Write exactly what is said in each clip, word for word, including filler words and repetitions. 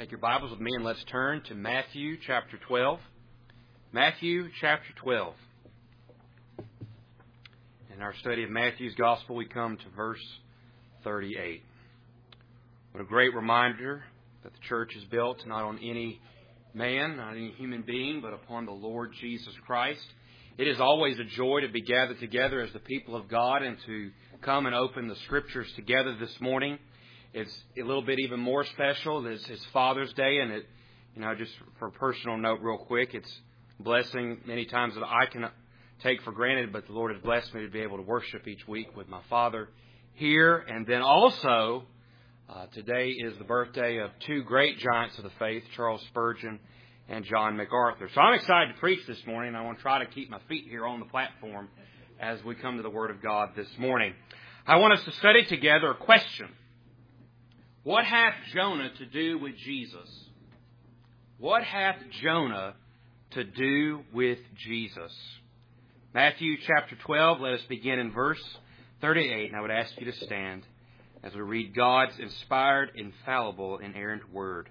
Take your Bibles with me and let's turn to Matthew chapter twelve. Matthew chapter twelve. In our study of Matthew's Gospel, we come to verse thirty-eight. What a great reminder that the church is built not on any man, not any human being, but upon the Lord Jesus Christ. It is always a joy to be gathered together as the people of God and to come and open the Scriptures together this morning. It's a little bit even more special. It's, it's Father's Day, and it, you know, just for a personal note real quick, it's a blessing many times that I can take for granted, but the Lord has blessed me to be able to worship each week with my Father here. And then also, uh, today is the birthday of two great giants of the faith, Charles Spurgeon and John MacArthur. So I'm excited to preach this morning. I want to try to keep my feet here on the platform as we come to the Word of God this morning. I want us to study together a question. What hath Jonah to do with Jesus? What hath Jonah to do with Jesus? Matthew chapter twelve, let us begin in verse thirty-eight. And I would ask you to stand as we read God's inspired, infallible, inerrant word.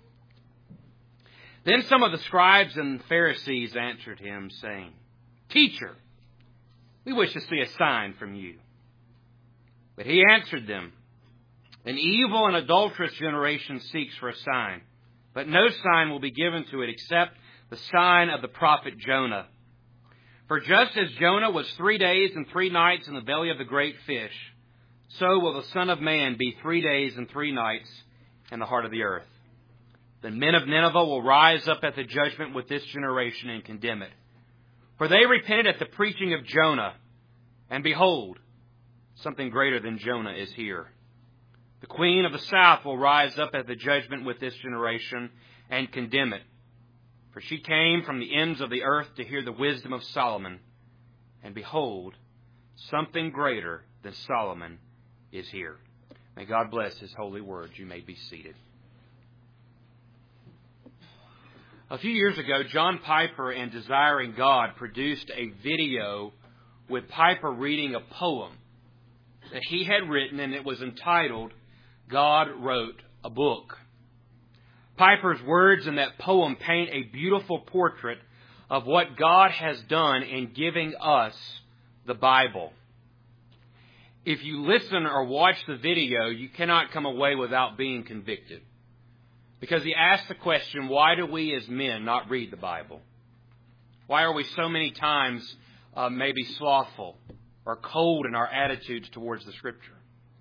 Then some of the scribes and Pharisees answered him, saying, Teacher, we wish to see a sign from you. But he answered them, An evil and adulterous generation seeks for a sign, but no sign will be given to it except the sign of the prophet Jonah. For just as Jonah was three days and three nights in the belly of the great fish, so will the Son of Man be three days and three nights in the heart of the earth. The men of Nineveh will rise up at the judgment with this generation and condemn it. For they repented at the preaching of Jonah, and behold, something greater than Jonah is here. The queen of the south will rise up at the judgment with this generation and condemn it. For she came from the ends of the earth to hear the wisdom of Solomon. And behold, something greater than Solomon is here. May God bless His holy word. You may be seated. A few years ago, John Piper and Desiring God produced a video with Piper reading a poem that he had written, and it was entitled, God Wrote a Book. Piper's words in that poem paint a beautiful portrait of what God has done in giving us the Bible. If you listen or watch the video, you cannot come away without being convicted. Because he asks the question, why do we as men not read the Bible? Why are we so many times uh, maybe slothful or cold in our attitudes towards the Scripture?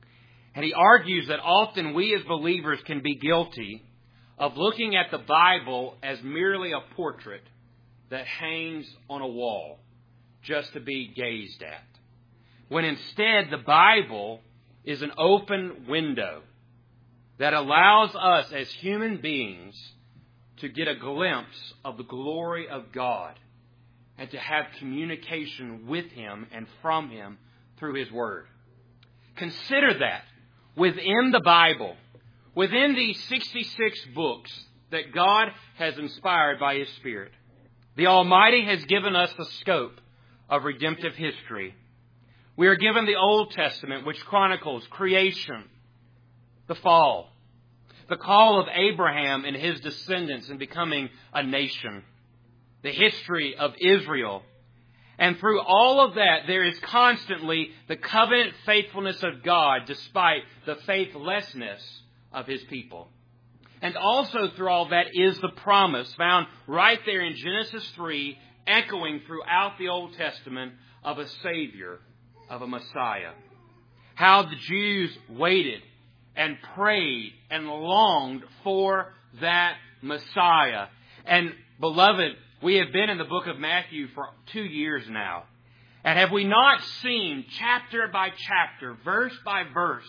And he argues that often we as believers can be guilty of looking at the Bible as merely a portrait that hangs on a wall just to be gazed at. When instead the Bible is an open window that allows us as human beings to get a glimpse of the glory of God and to have communication with Him and from Him through His Word. Consider that within the Bible, within these sixty-six books that God has inspired by His Spirit, the Almighty has given us the scope of redemptive history. We are given the Old Testament, which chronicles creation, the fall, the call of Abraham and his descendants in becoming a nation, the history of Israel. And through all of that, there is constantly the covenant faithfulness of God despite the faithlessness of His people. And also through all that is the promise found right there in Genesis three, echoing throughout the Old Testament of a Savior, of a Messiah. How the Jews waited and prayed and longed for that Messiah. And beloved, we have been in the book of Matthew for two years now. And have we not seen chapter by chapter, verse by verse,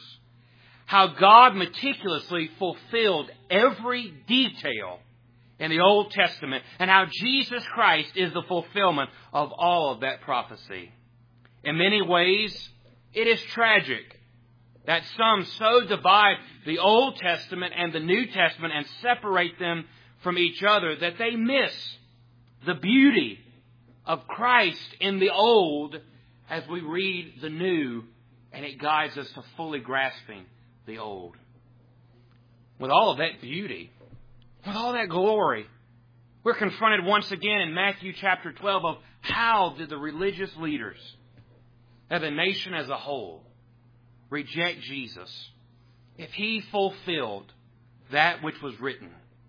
how God meticulously fulfilled every detail in the Old Testament and how Jesus Christ is the fulfillment of all of that prophecy? In many ways, it is tragic that some so divide the Old Testament and the New Testament and separate them from each other that they miss the beauty of Christ in the Old as we read the New, and it guides us to fully grasping the Old. With all of that beauty, with all that glory, we're confronted once again in Matthew chapter twelve of how did the religious leaders of the nation as a whole reject Jesus if He fulfilled that which was written.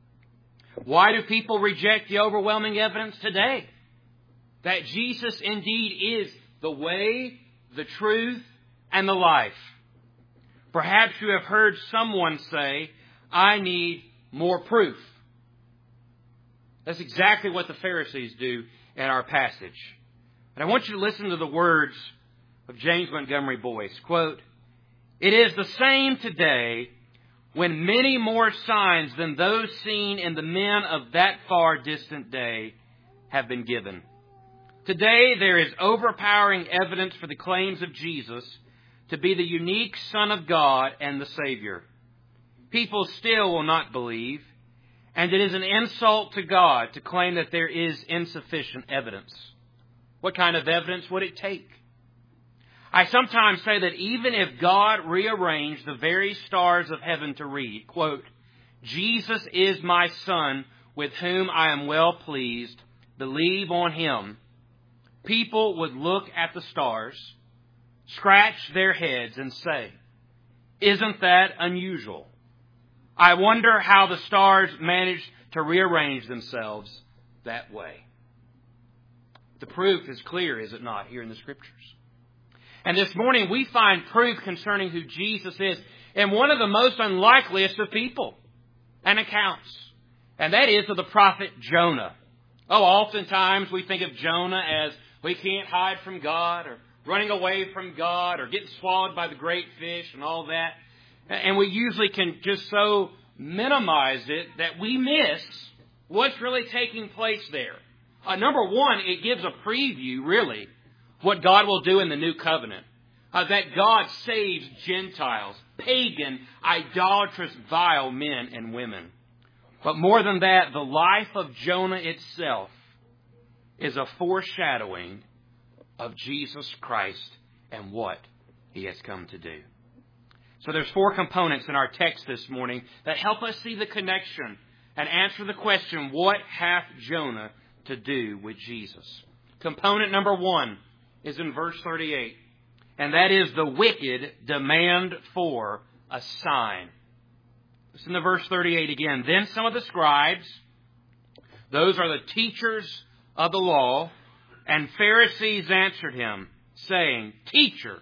Why do people reject the overwhelming evidence today that Jesus indeed is the way, the truth, and the life? Perhaps you have heard someone say, I need more proof. That's exactly what the Pharisees do in our passage. But I want you to listen to the words of James Montgomery Boyce. Quote, "It is the same today when many more signs than those seen in the men of that far distant day have been given. Today there is overpowering evidence for the claims of Jesus to be the unique Son of God and the Savior. People still will not believe, and it is an insult to God to claim that there is insufficient evidence. What kind of evidence would it take? I sometimes say that even if God rearranged the very stars of heaven to read, quote, Jesus is my Son with whom I am well pleased, believe on Him, people would look at the stars, scratch their heads and say, isn't that unusual? I wonder how the stars managed to rearrange themselves that way. The proof is clear, is it not, here in the Scriptures? And this morning we find proof concerning who Jesus is in one of the most unlikeliest of people and accounts. And that is of the prophet Jonah. Oh, oftentimes we think of Jonah as we can't hide from God or running away from God or getting swallowed by the great fish and all that. And we usually can just so minimize it that we miss what's really taking place there. Uh, number one, it gives a preview, really, what God will do in the new covenant. Uh, that God saves Gentiles, pagan, idolatrous, vile men and women. But more than that, the life of Jonah itself is a foreshadowing of Jesus Christ and what He has come to do. So there's four components in our text this morning that help us see the connection and answer the question, what hath Jonah to do with Jesus? Component number one is in verse thirty-eight, and that is the wicked demand for a sign. Listen to verse thirty-eight again. Then some of the scribes, those are the teachers of the law, and Pharisees answered him, saying, Teacher,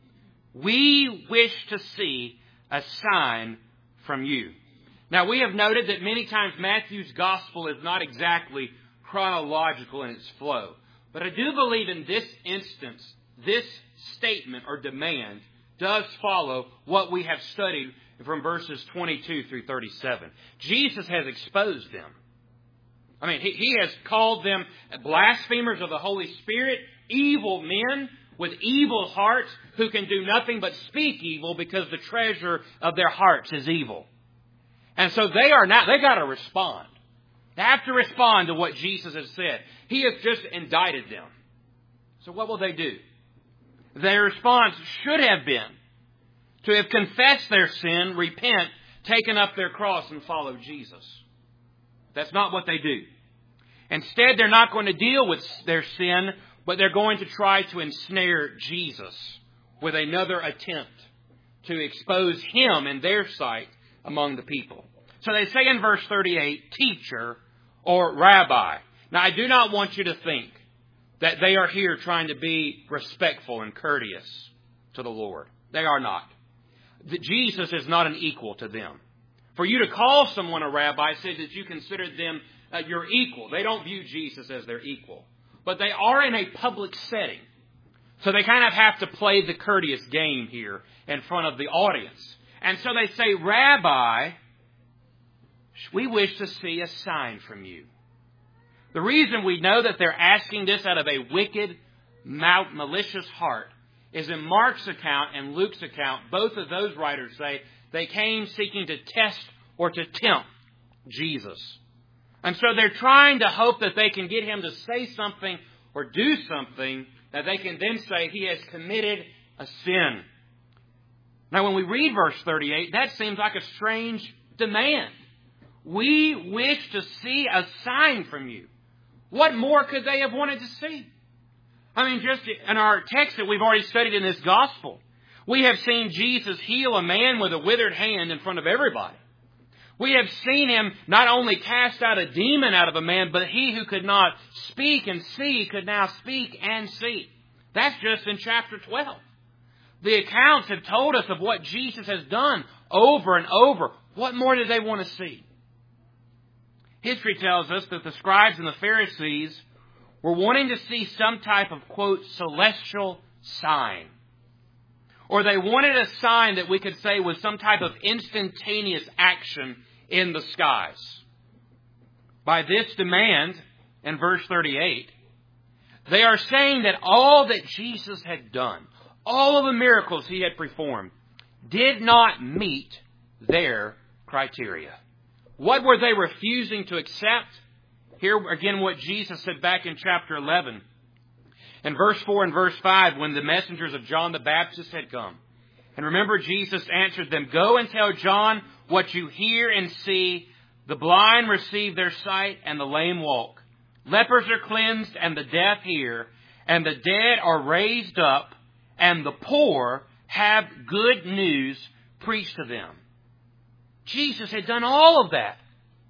we wish to see a sign from you. Now, we have noted that many times Matthew's gospel is not exactly chronological in its flow. But I do believe in this instance, this statement or demand does follow what we have studied from verses twenty-two through thirty-seven. Jesus has exposed them. I mean, he, he has called them blasphemers of the Holy Spirit, evil men with evil hearts who can do nothing but speak evil because the treasure of their hearts is evil. And so they are now, they got to respond. They have to respond to what Jesus has said. He has just indicted them. So what will they do? Their response should have been to have confessed their sin, repent, taken up their cross, and followed Jesus. That's not what they do. Instead, they're not going to deal with their sin, but they're going to try to ensnare Jesus with another attempt to expose Him in their sight among the people. So they say in verse thirty-eight, Teacher or Rabbi. Now, I do not want you to think that they are here trying to be respectful and courteous to the Lord. They are not. Jesus is not an equal to them. For you to call someone a rabbi says that you consider them uh, your equal. They don't view Jesus as their equal. But they are in a public setting. So they kind of have to play the courteous game here in front of the audience. And so they say, Rabbi, we wish to see a sign from you. The reason we know that they're asking this out of a wicked, malicious heart is in Mark's account and Luke's account. Both of those writers say they came seeking to test or to tempt Jesus. And so they're trying to hope that they can get Him to say something or do something that they can then say He has committed a sin. Now, when we read verse thirty-eight, that seems like a strange demand. we wish to see a sign from you. What more could they have wanted to see? I mean, just in our text that we've already studied in this gospel, we have seen Jesus heal a man with a withered hand in front of everybody. We have seen him not only cast out a demon out of a man, but he who could not speak and see could now speak and see. That's just in chapter twelve. The accounts have told us of what Jesus has done over and over. What more do they want to see? History tells us that the scribes and the Pharisees were wanting to see some type of, quote, celestial sign. Or they wanted a sign that we could say was some type of instantaneous action in the skies. By this demand, in verse thirty-eight, they are saying that all that Jesus had done, all of the miracles he had performed, did not meet their criteria. What were they refusing to accept? Here again what Jesus said back in chapter eleven. In verse four and verse five, when the messengers of John the Baptist had come. And remember, Jesus answered them, "Go and tell John what you hear and see. The blind receive their sight and the lame walk. Lepers are cleansed and the deaf hear. And the dead are raised up. And the poor have good news preached to them." Jesus had done all of that.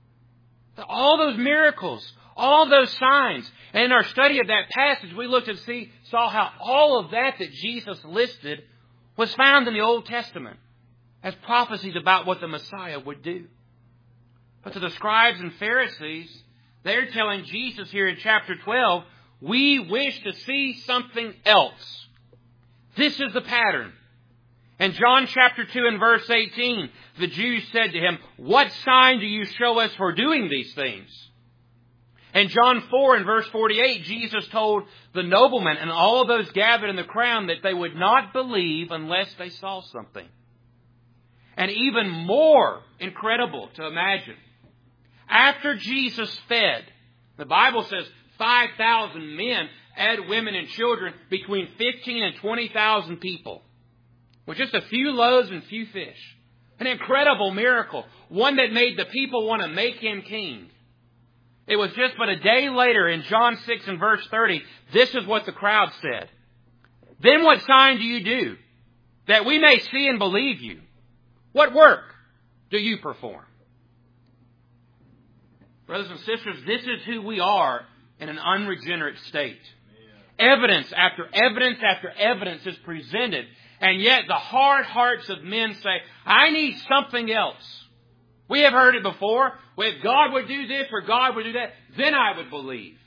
All those miracles, all those signs. And in our study of that passage, we looked and see, saw how all of that that Jesus listed was found in the Old Testament as prophecies about what the Messiah would do. But to the scribes and Pharisees, they're telling Jesus here in chapter twelve, we wish to see something else. This is the pattern. In John chapter two and verse eighteen, the Jews said to him, "What sign do you show us for doing these things?" In John four and verse forty-eight, Jesus told the nobleman and all of those gathered in the crowd that they would not believe unless they saw something. And even more incredible to imagine, after Jesus fed, the Bible says five thousand men, add women and children, between fifteen and twenty thousand people, with just a few loaves and few fish. An incredible miracle. One that made the people want to make him king. It was just but a day later in John six and verse thirty, this is what the crowd said. "Then what sign do you do, that we may see and believe you? What work do you perform?" Brothers and sisters, this is who we are in an unregenerate state. Evidence after evidence after evidence is presented. And yet the hard hearts of men say, "I need something else. We have heard it before. Well, if God would do this or God would do that, then I would believe."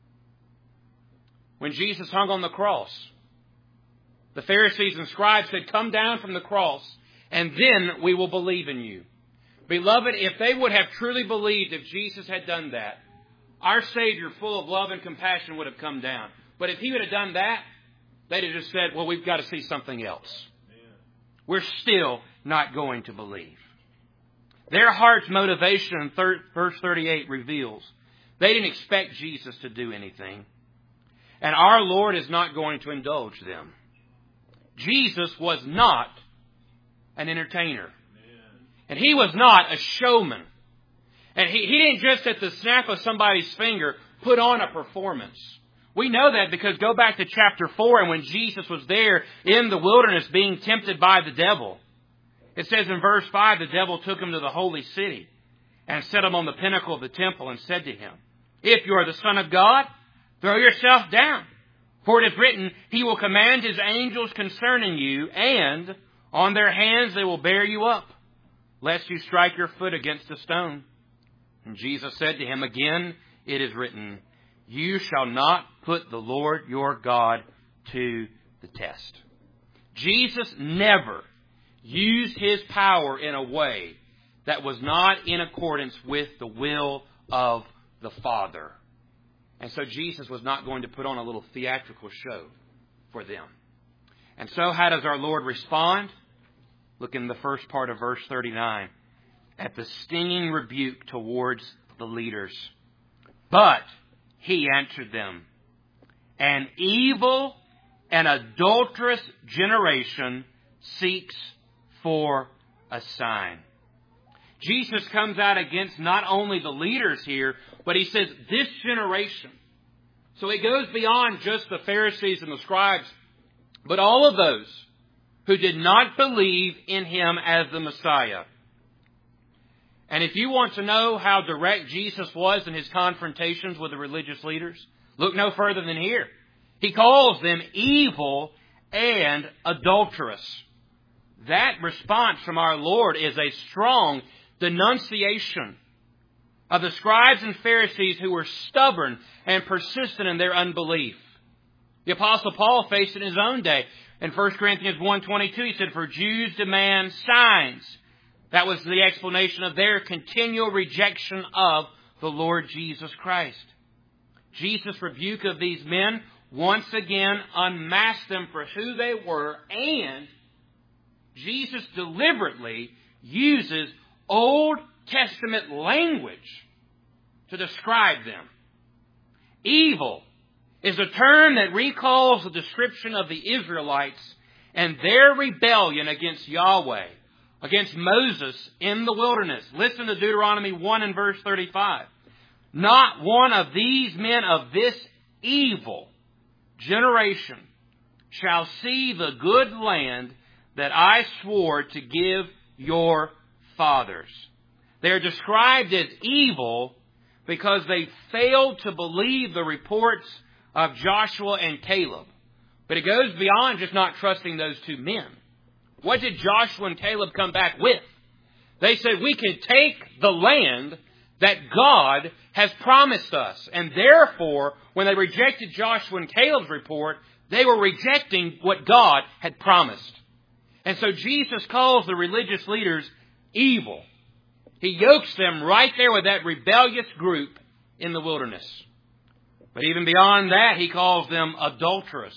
When Jesus hung on the cross, the Pharisees and scribes said, "Come down from the cross, and then we will believe in you." Beloved, if they would have truly believed if Jesus had done that, our Savior, full of love and compassion, would have come down. But if he would have done that, they'd have just said, "Well, we've got to see something else." Amen. We're still not going to believe. Their heart's motivation in thir- verse thirty-eight reveals they didn't expect Jesus to do anything. And our Lord is not going to indulge them. Jesus was not an entertainer. Amen. And he was not a showman. And he, he didn't just at the snap of somebody's finger put on a performance. We know that because go back to chapter four, and when Jesus was there in the wilderness being tempted by the devil, it says in verse five, the devil took him to the holy city and set him on the pinnacle of the temple and said to him, "If you are the Son of God, throw yourself down. For it is written, He will command His angels concerning you, and on their hands they will bear you up, lest you strike your foot against a stone." And Jesus said to him, "Again, it is written, you shall not put the Lord your God to the test." Jesus never used his power in a way that was not in accordance with the will of the Father. And so Jesus was not going to put on a little theatrical show for them. And so how does our Lord respond? Look in the first part of verse thirty-nine. At the stinging rebuke towards the leaders. But he answered them, "An evil and adulterous generation seeks for a sign." Jesus comes out against not only the leaders here, but he says this generation. So it goes beyond just the Pharisees and the scribes, but all of those who did not believe in him as the Messiah. And if you want to know how direct Jesus was in his confrontations with the religious leaders, look no further than here. He calls them evil and adulterous. That response from our Lord is a strong denunciation of the scribes and Pharisees who were stubborn and persistent in their unbelief. The Apostle Paul faced it in his own day. In First Corinthians one twenty-two, he said, "For Jews demand signs." That was the explanation of their continual rejection of the Lord Jesus Christ. Jesus' rebuke of these men once again unmasked them for who they were, and Jesus deliberately uses Old Testament language to describe them. Evil is a term that recalls the description of the Israelites and their rebellion against Yahweh, against Moses in the wilderness. Listen to Deuteronomy one and verse thirty-five. "Not one of these men of this evil generation shall see the good land that I swore to give your fathers." They are described as evil because they failed to believe the reports of Joshua and Caleb. But it goes beyond just not trusting those two men. What did Joshua and Caleb come back with? They said, we can take the land that God has promised us. And therefore, when they rejected Joshua and Caleb's report, they were rejecting what God had promised. And so Jesus calls the religious leaders evil. He yokes them right there with that rebellious group in the wilderness. But even beyond that, he calls them adulterous.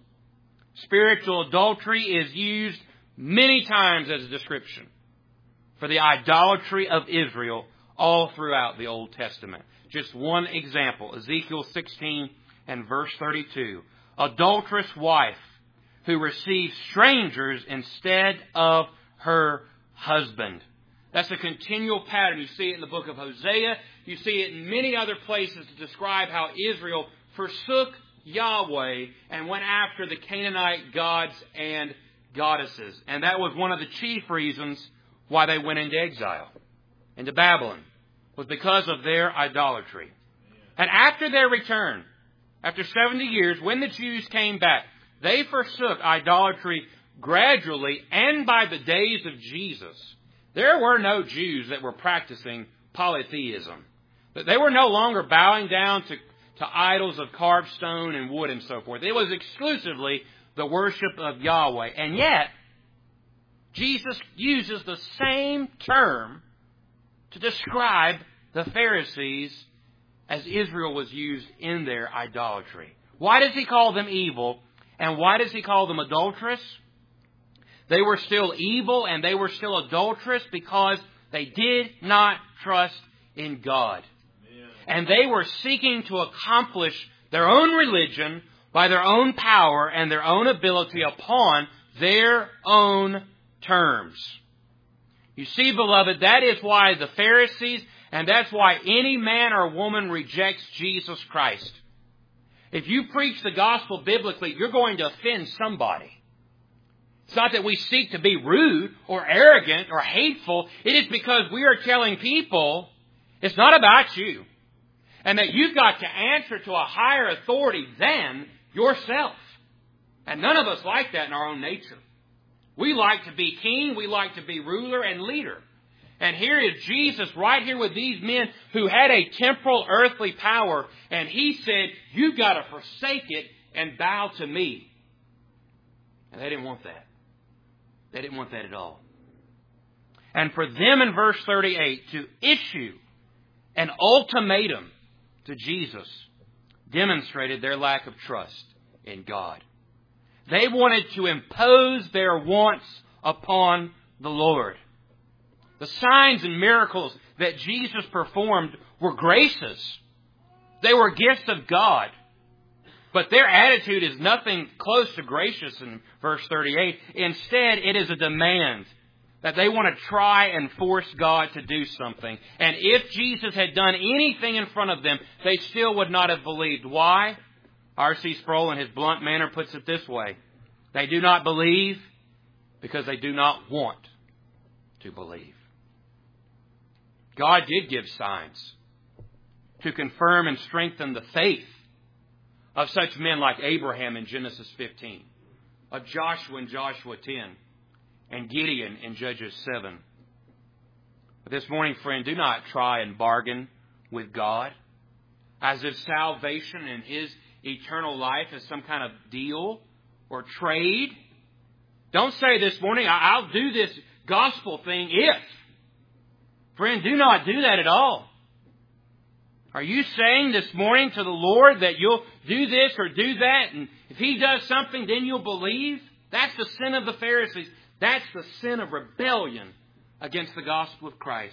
Spiritual adultery is used many times as a description for the idolatry of Israel all throughout the Old Testament. Just one example, Ezekiel sixteen and verse thirty-two. Adulterous wife who receives strangers instead of her husband. That's a continual pattern. You see it in the book of Hosea. You see it in many other places to describe how Israel forsook Yahweh and went after the Canaanite gods and goddesses. And that was one of the chief reasons why they went into exile, into Babylon, was because of their idolatry. And after their return, after seventy years, when the Jews came back, they forsook idolatry gradually, and by the days of Jesus, there were no Jews that were practicing polytheism. They were no longer bowing down to, to idols of carved stone and wood and so forth. It was exclusively the worship of Yahweh. And yet, Jesus uses the same term to describe the Pharisees as Israel was used in their idolatry. Why does he call them evil? And why does he call them adulterous? They were still evil and they were still adulterous because they did not trust in God. Amen. And they were seeking to accomplish their own religion by their own power and their own ability upon their own terms. You see, beloved, that is why the Pharisees, and that's why any man or woman rejects Jesus Christ. If you preach the gospel biblically, you're going to offend somebody. It's not that we seek to be rude or arrogant or hateful. It is because we are telling people it's not about you. And that you've got to answer to a higher authority than yourself. And none of us like that in our own nature. We like to be king. We like to be ruler and leader. And here is Jesus right here with these men who had a temporal earthly power. And he said, you've got to forsake it and bow to me. And they didn't want that. They didn't want that at all. And for them in verse thirty-eight to issue an ultimatum to Jesus demonstrated their lack of trust in God. They wanted to impose their wants upon the Lord. The signs and miracles that Jesus performed were graces. They were gifts of God. But their attitude is nothing close to gracious in verse thirty-eight. Instead, it is a demand that they want to try and force God to do something. And if Jesus had done anything in front of them, they still would not have believed. Why? R C Sproul, in his blunt manner, puts it this way. They do not believe because they do not want to believe. God did give signs to confirm and strengthen the faith of such men like Abraham in Genesis fifteen, of Joshua in Joshua ten, and Gideon in Judges seven. But this morning, friend, do not try and bargain with God as if salvation and His eternal life is some kind of deal or trade. Don't say this morning, I'll do this gospel thing if. Friend, do not do that at all. Are you saying this morning to the Lord that you'll do this or do that, and if He does something, then you'll believe? That's the sin of the Pharisees. That's the sin of rebellion against the gospel of Christ.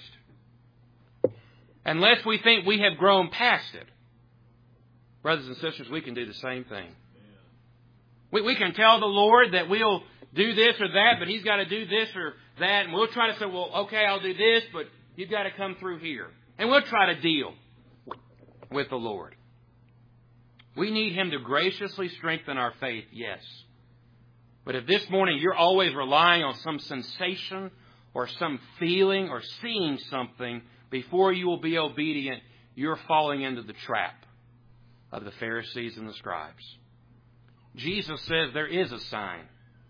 Unless we think we have grown past it, brothers and sisters, we can do the same thing. We, we can tell the Lord that we'll do this or that, but He's got to do this or that, and we'll try to say, well, okay, I'll do this, but you've got to come through here. And we'll try to deal with the Lord. We need Him to graciously strengthen our faith, yes. But if this morning you're always relying on some sensation or some feeling or seeing something before you will be obedient, you're falling into the trap of the Pharisees and the scribes. Jesus says there is a sign.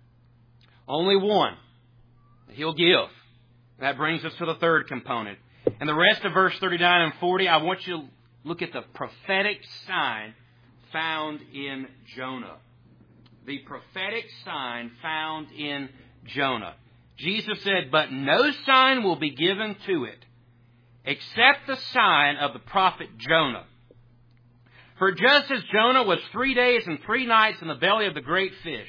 Only one that He'll give. That brings us to the third component. And the rest of verse thirty-nine and forty, I want you to look at the prophetic sign found in Jonah. The prophetic sign found in Jonah. Jesus said, but no sign will be given to it except the sign of the prophet Jonah. For just as Jonah was three days and three nights in the belly of the great fish,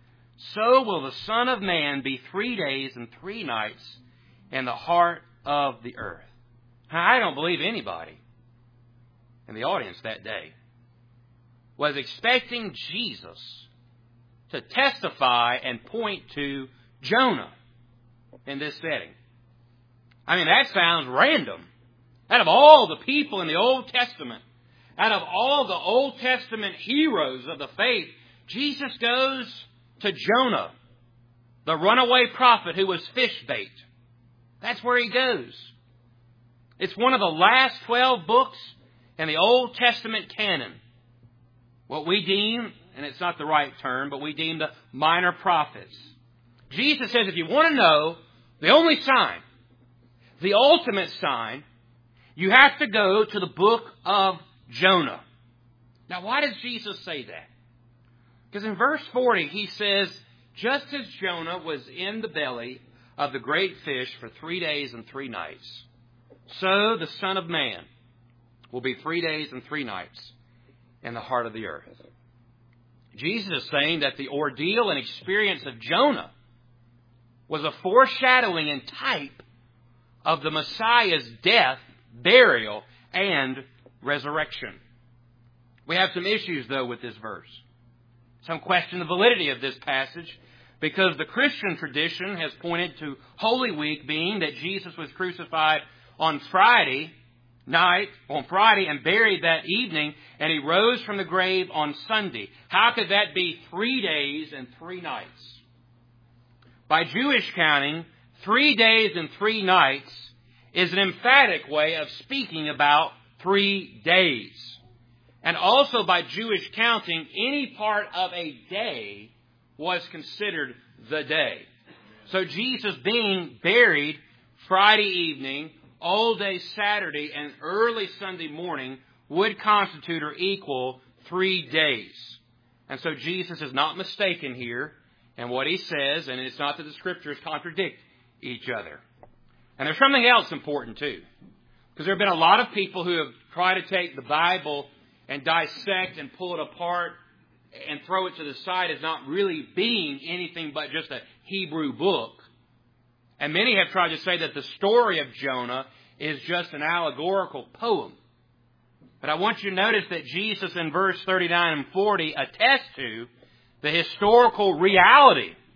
so will the Son of Man be three days and three nights in the heart of the earth. I don't believe anybody in the audience that day was expecting Jesus to testify and point to Jonah in this setting. I mean, that sounds random. Out of all the people in the Old Testament, out of all the Old Testament heroes of the faith, Jesus goes to Jonah, the runaway prophet who was fish bait. That's where He goes. It's one of the last twelve books in the Old Testament canon. What we deem, and it's not the right term, but we deem the minor prophets. Jesus says if you want to know the only sign, the ultimate sign, you have to go to the book of Jonah. Now, why does Jesus say that? Because in verse forty, He says, just as Jonah was in the belly of the great fish for three days and three nights, so the Son of Man will be three days and three nights in the heart of the earth. Jesus is saying that the ordeal and experience of Jonah was a foreshadowing and type of the Messiah's death, burial, and resurrection. We have some issues, though, with this verse. Some question the validity of this passage, because the Christian tradition has pointed to Holy Week being that Jesus was crucified on Friday night, on Friday, and buried that evening, and He rose from the grave on Sunday. How could that be three days and three nights? By Jewish counting, three days and three nights is an emphatic way of speaking about three days. And also by Jewish counting, any part of a day was considered the day. So Jesus being buried Friday evening, all day Saturday, and early Sunday morning would constitute or equal three days. And so Jesus is not mistaken here in what He says, and it's not that the Scriptures contradict each other. And there's something else important too. Because there have been a lot of people who have tried to take the Bible and dissect and pull it apart and throw it to the side as not really being anything but just a Hebrew book. And many have tried to say that the story of Jonah is just an allegorical poem. But I want you to notice that Jesus in verse thirty-nine and forty attests to the historical reality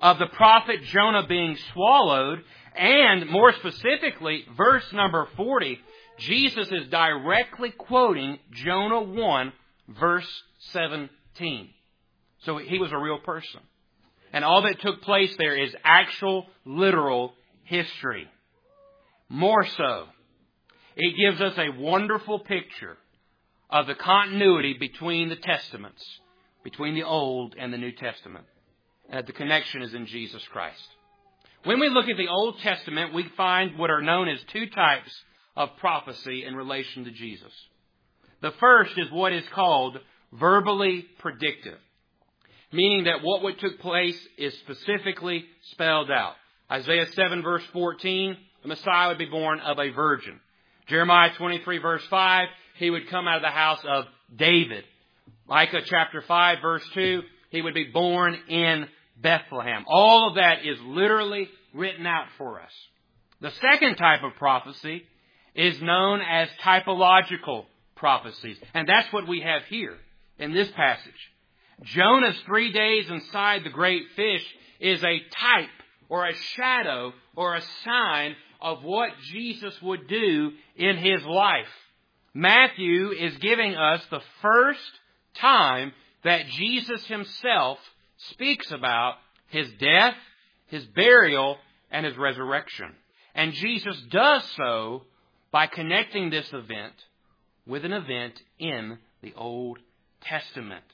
of the prophet Jonah being swallowed, and more specifically, verse number forty, Jesus is directly quoting Jonah one, verse seventeen. So he was a real person. And all that took place there is actual, literal history. More so, it gives us a wonderful picture of the continuity between the Testaments, between the Old and the New Testament. And the connection is in Jesus Christ. When we look at the Old Testament, we find what are known as two types of prophecy in relation to Jesus. The first is what is called verbally predictive, meaning that what took place is specifically spelled out. Isaiah seven verse fourteen, the Messiah would be born of a virgin. Jeremiah twenty-three verse five, he would come out of the house of David. Micah chapter five verse two, he would be born in Bethlehem. All of that is literally written out for us. The second type of prophecy is known as typological prophecies. And that's what we have here in this passage. Jonah's three days inside the great fish is a type or a shadow or a sign of what Jesus would do in His life. Matthew is giving us the first time that Jesus Himself speaks about His death, His burial, and His resurrection. And Jesus does so by connecting this event with an event in the Old Testament.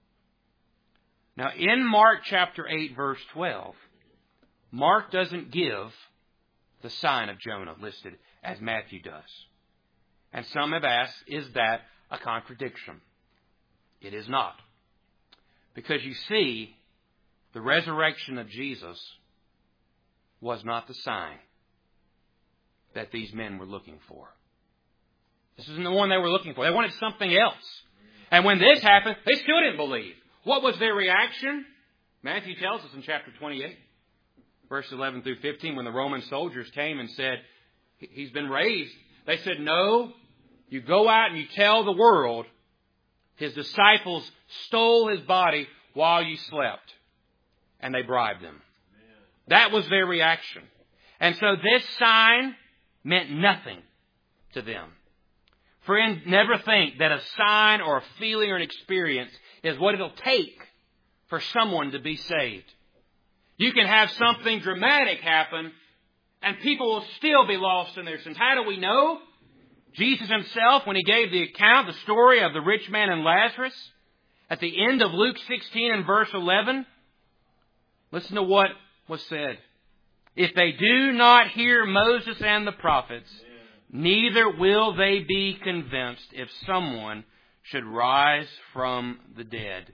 Now, in Mark chapter eight, verse twelve, Mark doesn't give the sign of Jonah listed as Matthew does. And some have asked, is that a contradiction? It is not. Because you see, the resurrection of Jesus was not the sign that these men were looking for. This isn't the one they were looking for. They wanted something else. And when this happened, they still didn't believe. What was their reaction? Matthew tells us in chapter twenty-eight, verse eleven through fifteen, when the Roman soldiers came and said, He's been raised. They said, no, you go out and you tell the world His disciples stole His body while you slept. And they bribed them. That was their reaction. And so this sign meant nothing to them. Friend, never think that a sign or a feeling or an experience is what it'll take for someone to be saved. You can have something dramatic happen and people will still be lost in their sins. How do we know? Jesus Himself, when He gave the account, the story of the rich man and Lazarus, at the end of Luke sixteen and verse eleven, listen to what was said. If they do not hear Moses and the prophets, neither will they be convinced if someone should rise from the dead.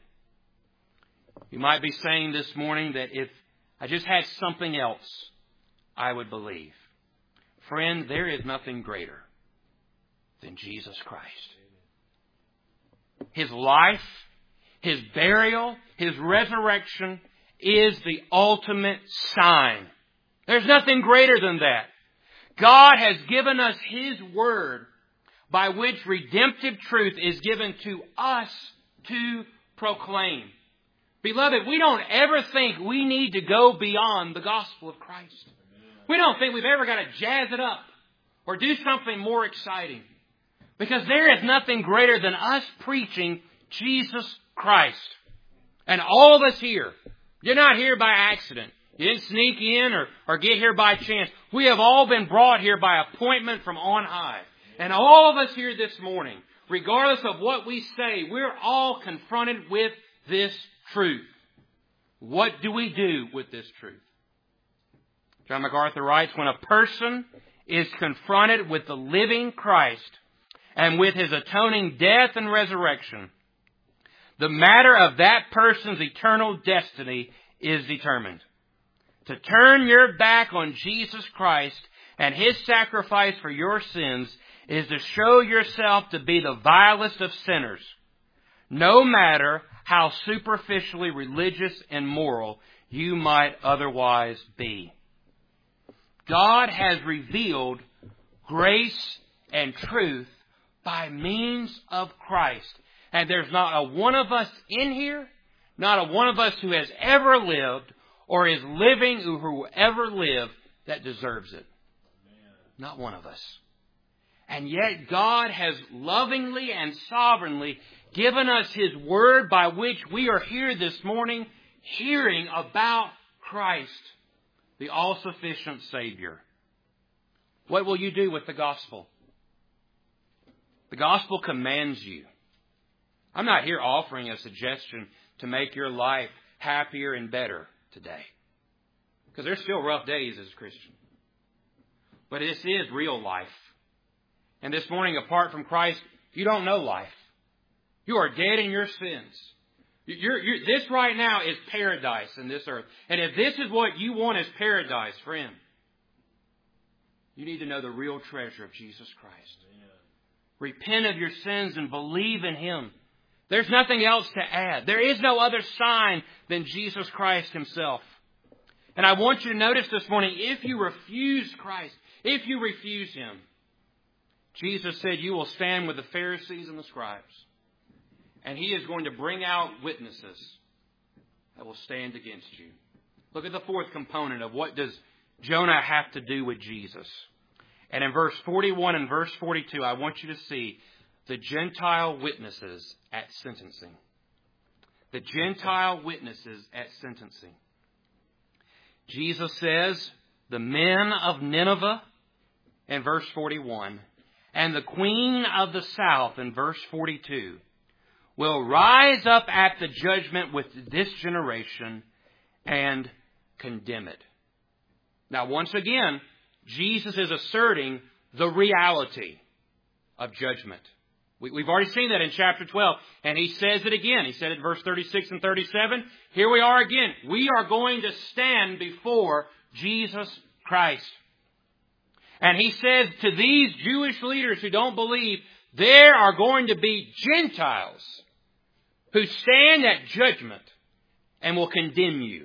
You might be saying this morning that if I just had something else, I would believe. Friend, there is nothing greater than Jesus Christ. His life, His burial, His resurrection is the ultimate sign. There's nothing greater than that. God has given us His Word by which redemptive truth is given to us to proclaim. Beloved, we don't ever think we need to go beyond the gospel of Christ. We don't think we've ever got to jazz it up or do something more exciting. Because there is nothing greater than us preaching Jesus Christ. And all of us here, you're not here by accident. You didn't sneak in or, or get here by chance. We have all been brought here by appointment from on high. And all of us here this morning, regardless of what we say, we're all confronted with this truth. What do we do with this truth? John MacArthur writes, when a person is confronted with the living Christ and with His atoning death and resurrection, the matter of that person's eternal destiny is determined. To turn your back on Jesus Christ and His sacrifice for your sins is to show yourself to be the vilest of sinners, no matter how superficially religious and moral you might otherwise be. God has revealed grace and truth by means of Christ. And there's not a one of us in here, not a one of us who has ever lived or is living or who will ever live that deserves it. Not one of us. And yet God has lovingly and sovereignly given us His Word by which we are here this morning hearing about Christ, the all-sufficient Savior. What will you do with the gospel? The gospel commands you. I'm not here offering a suggestion to make your life happier and better today. Because there's still rough days as a Christian. But this is real life. And this morning, apart from Christ, you don't know life. You are dead in your sins. You're, you're, this right now is paradise in this earth. And if this is what you want as paradise, friend, you need to know the real treasure of Jesus Christ. Amen. Repent of your sins and believe in Him. There's nothing else to add. There is no other sign than Jesus Christ Himself. And I want you to notice this morning, if you refuse Christ, if you refuse Him, Jesus said you will stand with the Pharisees and the scribes. And He is going to bring out witnesses that will stand against you. Look at the fourth component of what does Jonah have to do with Jesus. And in verse forty-one and verse forty-two, I want you to see the Gentile witnesses at sentencing. The Gentile witnesses at sentencing. Jesus says, the men of Nineveh, in verse forty-one, and the queen of the south, in verse forty-two, will rise up at the judgment with this generation and condemn it. Now, once again, Jesus is asserting the reality of judgment. We, we've already seen that in chapter twelve, and He says it again. He said it in verse thirty-six and thirty-seven. Here we are again. We are going to stand before Jesus Christ. And He says to these Jewish leaders who don't believe, there are going to be Gentiles who stand at judgment and will condemn you.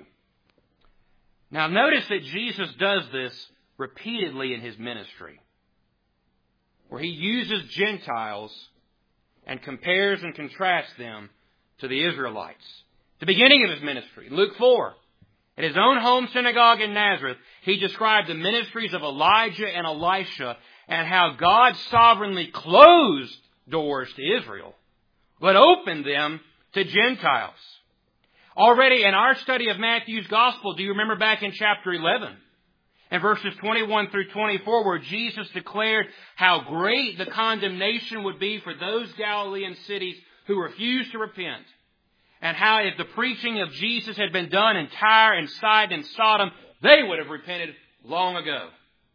Now notice that Jesus does this repeatedly in His ministry, where He uses Gentiles and compares and contrasts them to the Israelites. The beginning of His ministry, Luke four, at His own home synagogue in Nazareth, He described the ministries of Elijah and Elisha and how God sovereignly closed doors to Israel, but opened them to Gentiles. Already in our study of Matthew's Gospel, do you remember back in chapter eleven? And verses twenty-one through twenty-four, where Jesus declared how great the condemnation would be for those Galilean cities who refused to repent. And how if the preaching of Jesus had been done in Tyre and Sidon and Sodom, they would have repented long ago.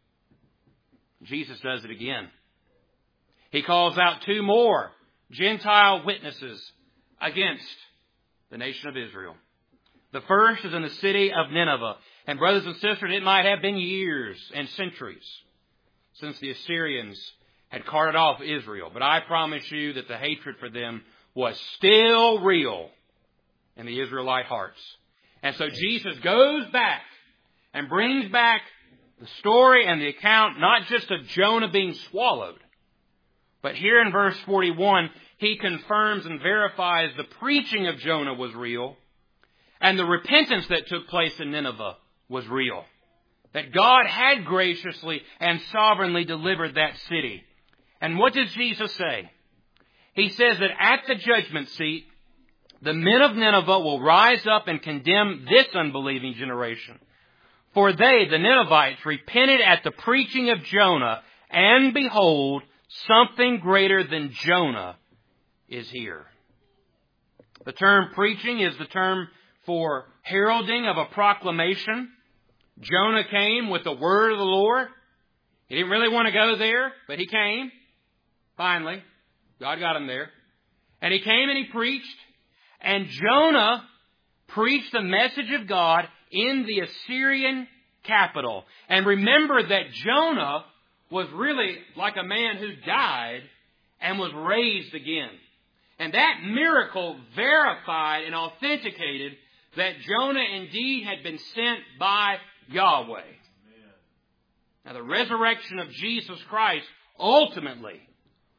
Jesus does it again. He calls out two more Gentile witnesses against the nation of Israel. The first is in the city of Nineveh. And brothers and sisters, it might have been years and centuries since the Assyrians had carted off Israel. But I promise you that the hatred for them was still real in the Israelite hearts. And so Jesus goes back and brings back the story and the account, not just of Jonah being swallowed, but here in verse forty-one, He confirms and verifies the preaching of Jonah was real, and the repentance that took place in Nineveh was real. That God had graciously and sovereignly delivered that city. And what does Jesus say? He says that at the judgment seat, the men of Nineveh will rise up and condemn this unbelieving generation. For they, the Ninevites, repented at the preaching of Jonah, and behold, something greater than Jonah is here. The term preaching is the term for heralding of a proclamation. Jonah came with the word of the Lord. He didn't really want to go there, but he came. Finally, God got him there. And he came and he preached. And Jonah preached the message of God in the Assyrian capital. And remember that Jonah was really like a man who died and was raised again. And that miracle verified and authenticated that Jonah indeed had been sent by Yahweh. Amen. Now the resurrection of Jesus Christ ultimately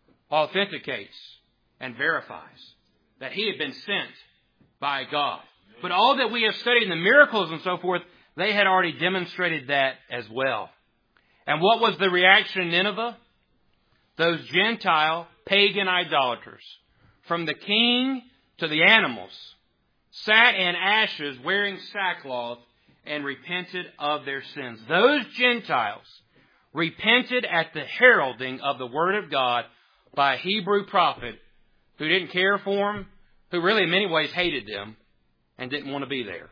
authenticates and verifies that He had been sent by God. But all that we have studied in the miracles and so forth, they had already demonstrated that as well. And what was the reaction in Nineveh? Those Gentile, pagan idolaters, from the king to the animals, sat in ashes wearing sackcloth and repented of their sins. Those Gentiles repented at the heralding of the Word of God by a Hebrew prophet who didn't care for them, who really in many ways hated them and didn't want to be there.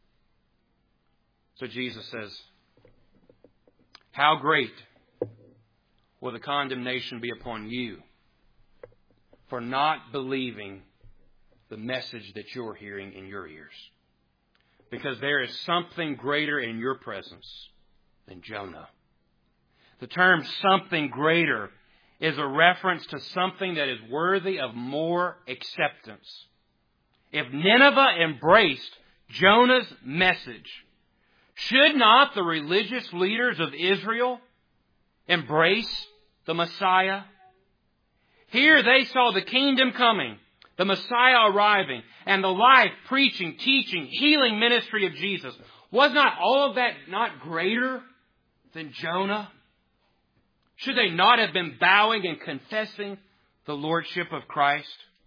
So Jesus says, how great will the condemnation be upon you for not believing the message that you're hearing in your ears? Because there is something greater in your presence than Jonah. The term something greater is a reference to something that is worthy of more acceptance. If Nineveh embraced Jonah's message, should not the religious leaders of Israel embrace the Messiah? Here they saw the kingdom coming, the Messiah arriving, and the life, preaching, teaching, healing ministry of Jesus. Was not all of that not greater than Jonah? Should they not have been bowing and confessing the lordship of Christ?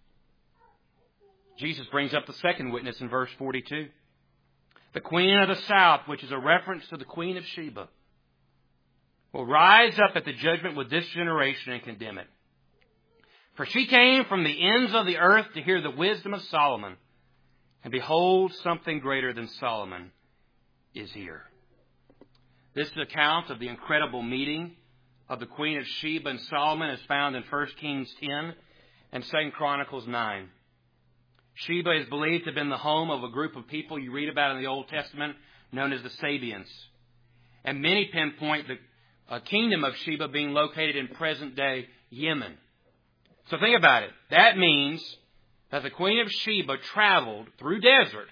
Jesus brings up the second witness in verse forty-two. The queen of the south, which is a reference to the queen of Sheba, will rise up at the judgment with this generation and condemn it. For she came from the ends of the earth to hear the wisdom of Solomon. And behold, something greater than Solomon is here. This account of the incredible meeting of the queen of Sheba and Solomon is found in First Kings ten and Second Chronicles nine. Sheba is believed to have been the home of a group of people you read about in the Old Testament known as the Sabians. And many pinpoint the uh, kingdom of Sheba being located in present-day Yemen. So think about it. That means that the queen of Sheba traveled through desert,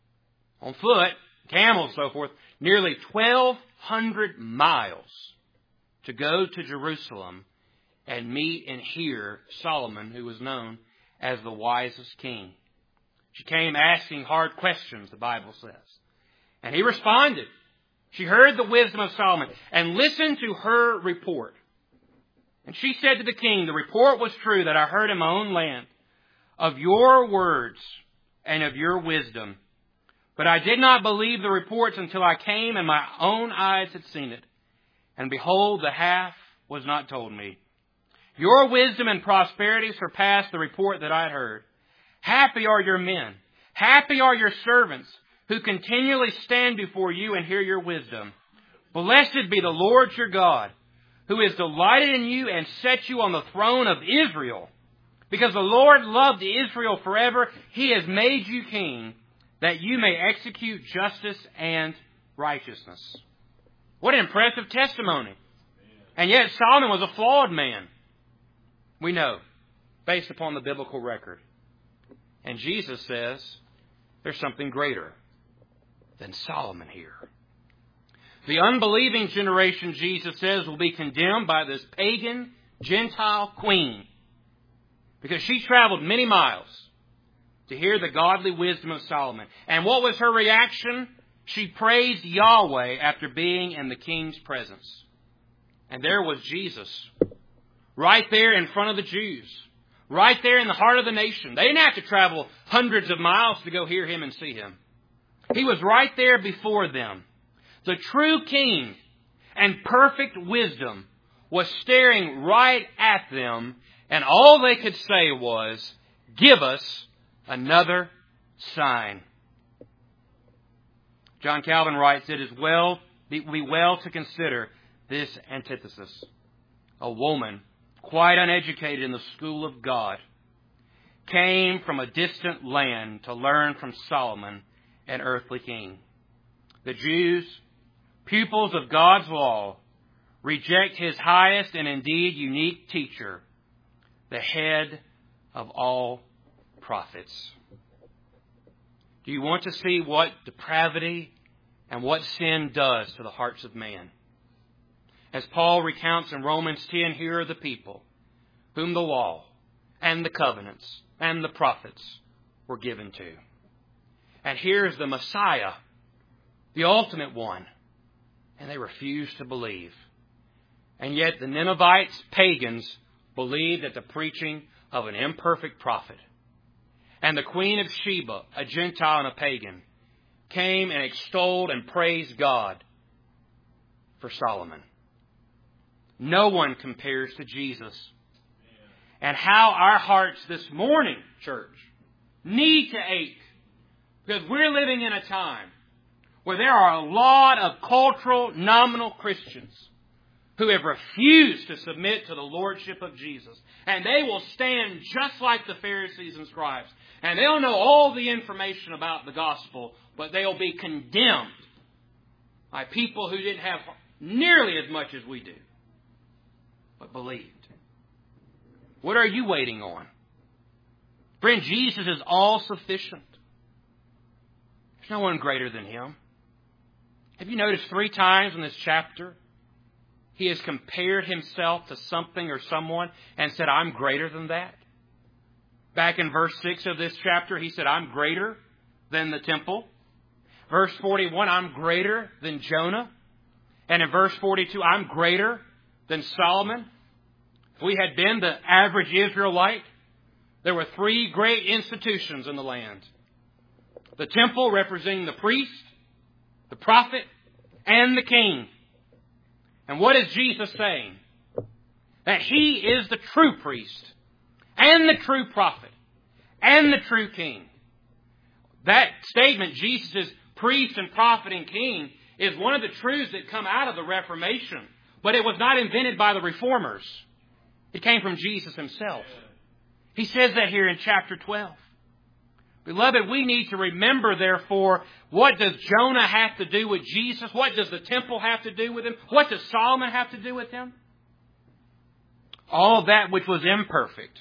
on foot, camels, so forth, nearly twelve hundred miles to go to Jerusalem and meet and hear Solomon, who was known as the wisest king. She came asking hard questions, the Bible says. And he responded. She heard the wisdom of Solomon and listened to her report. And she said to the king, the report was true that I heard in my own land of your words and of your wisdom. But I did not believe the reports until I came and my own eyes had seen it. And behold, the half was not told me. Your wisdom and prosperity surpassed the report that I had heard. Happy are your men. Happy are your servants who continually stand before you and hear your wisdom. Blessed be the Lord your God, who is delighted in you and set you on the throne of Israel. Because the Lord loved Israel forever, He has made you king, that you may execute justice and righteousness. What an impressive testimony. And yet Solomon was a flawed man. We know, based upon the biblical record. And Jesus says, there's something greater than Solomon here. The unbelieving generation, Jesus says, will be condemned by this pagan Gentile queen, because she traveled many miles to hear the godly wisdom of Solomon. And what was her reaction? She praised Yahweh after being in the king's presence. And there was Jesus, right there in front of the Jews, right there in the heart of the nation. They didn't have to travel hundreds of miles to go hear Him and see Him. He was right there before them. The true king and perfect wisdom was staring right at them, and all they could say was, give us another sign. John Calvin writes, it is well, be well to consider this antithesis. A woman, quite uneducated in the school of God, came from a distant land to learn from Solomon, an earthly king. The Jews, pupils of God's law, reject His highest and indeed unique teacher, the head of all prophets. Do you want to see what depravity and what sin does to the hearts of man? As Paul recounts in Romans ten, here are the people whom the law and the covenants and the prophets were given to. And here's the Messiah, the ultimate one. And they refuse to believe. And yet the Ninevites, pagans, believed at the preaching of an imperfect prophet. And the Queen of Sheba, a Gentile and a pagan, came and extolled and praised God for Solomon. No one compares to Jesus. And how our hearts this morning, church, need to ache. Because we're living in a time where there are a lot of cultural, nominal Christians who have refused to submit to the lordship of Jesus. And they will stand just like the Pharisees and scribes. And they'll know all the information about the gospel, but they'll be condemned by people who didn't have nearly as much as we do, but believed. What are you waiting on? Friend, Jesus is all sufficient. There's no one greater than Him. Have you noticed three times in this chapter, He has compared Himself to something or someone and said, I'm greater than that? Back in verse six of this chapter, He said, I'm greater than the temple. Verse forty-one, I'm greater than Jonah. And in verse forty-two, I'm greater than Solomon. If we had been the average Israelite, there were three great institutions in the land. The temple representing the priest, the prophet, and the king. And what is Jesus saying? That He is the true priest, and the true prophet, and the true king. That statement, Jesus is priest and prophet and king, is one of the truths that come out of the Reformation. But it was not invented by the reformers. It came from Jesus Himself. He says that here in chapter twelve. Beloved, we need to remember, therefore, what does Jonah have to do with Jesus? What does the temple have to do with Him? What does Solomon have to do with Him? All that which was imperfect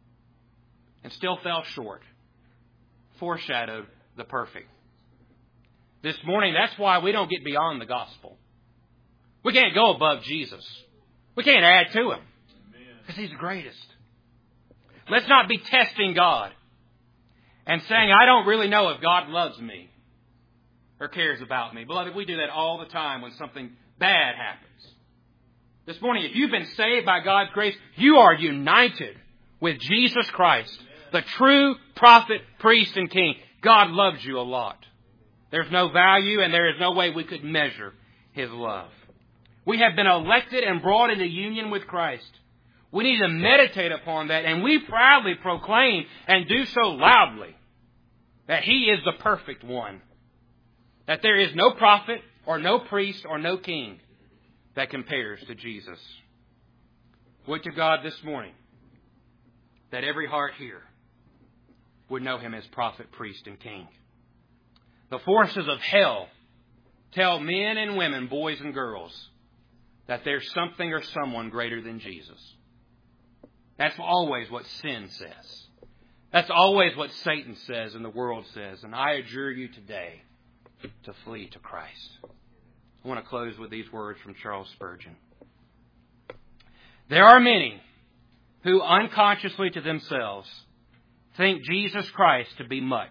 and still fell short foreshadowed the perfect. This morning, that's why we don't get beyond the gospel. We can't go above Jesus. We can't add to Him. Because He's the greatest. Let's not be testing God and saying, I don't really know if God loves me or cares about me. Beloved, we do that all the time when something bad happens. This morning, if you've been saved by God's grace, you are united with Jesus Christ, the true prophet, priest, and king. God loves you a lot. There's no value and there is no way we could measure His love. We have been elected and brought into union with Christ. We need to meditate upon that, and we proudly proclaim and do so loudly that He is the perfect one. That there is no prophet or no priest or no king that compares to Jesus. Would to God this morning that every heart here would know Him as prophet, priest, and king. The forces of hell tell men and women, boys and girls, that there's something or someone greater than Jesus. That's always what sin says. That's always what Satan says and the world says. And I adjure you today to flee to Christ. I want to close with these words from Charles Spurgeon. There are many who unconsciously to themselves think Jesus Christ to be much,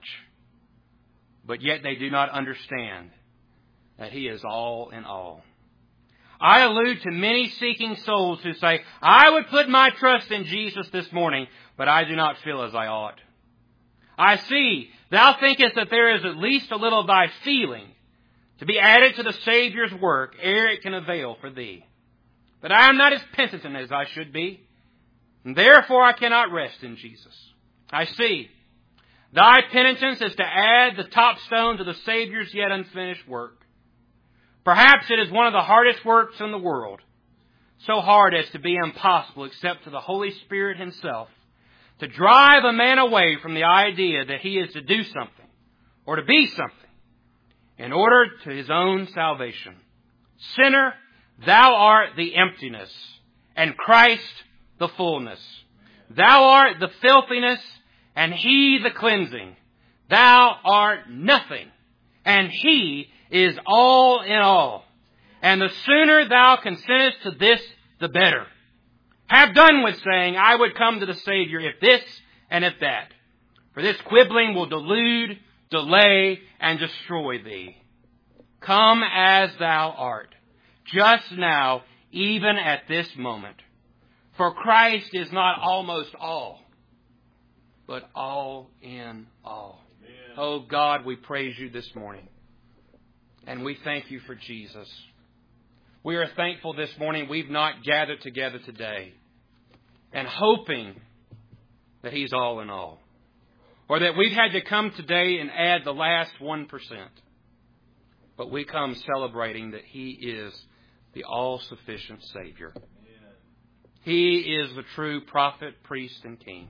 but yet they do not understand that He is all in all. I allude to many seeking souls who say, I would put my trust in Jesus this morning, but I do not feel as I ought. I see, thou thinkest that there is at least a little of thy feeling to be added to the Saviour's work ere it can avail for thee. But I am not as penitent as I should be, and therefore I cannot rest in Jesus. I see, thy penitence is to add the top stone to the Saviour's yet unfinished work. Perhaps it is one of the hardest works in the world, so hard as to be impossible except to the Holy Spirit Himself, to drive a man away from the idea that he is to do something or to be something in order to his own salvation. Sinner, thou art the emptiness, and Christ the fullness. Thou art the filthiness, and He the cleansing. Thou art nothing, and He is all in all. And the sooner thou consentest to this, the better. Have done with saying, I would come to the Savior if this and if that. For this quibbling will delude delay, and destroy thee. Come as thou art, just now, even at this moment. For Christ is not almost all, but all in all. Amen. Oh God, we praise you this morning. And we thank you for Jesus. We are thankful this morning we've not gathered together today and hoping that He's all in all. Or that we've had to come today and add the last one percent. But we come celebrating that He is the all-sufficient Savior. Amen. He is the true prophet, priest, and king.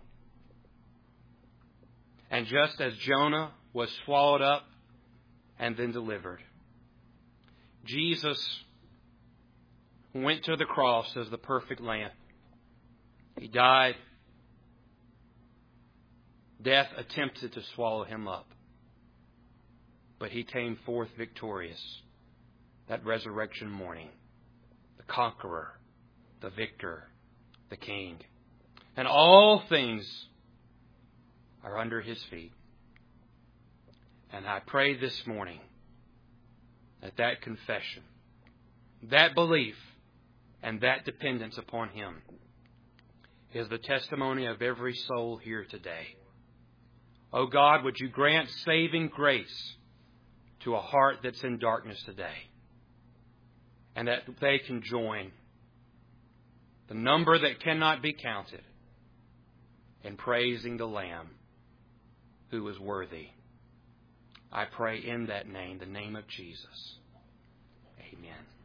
And just as Jonah was swallowed up and then delivered, Jesus went to the cross as the perfect Lamb. He died. Death attempted to swallow Him up. But He came forth victorious that resurrection morning. The conqueror, the victor, the king. And all things are under His feet. And I pray this morning that that confession, that belief, and that dependence upon Him is the testimony of every soul here today. Oh God, would you grant saving grace to a heart that's in darkness today, and that they can join the number that cannot be counted in praising the Lamb who is worthy. I pray in that name, the name of Jesus. Amen.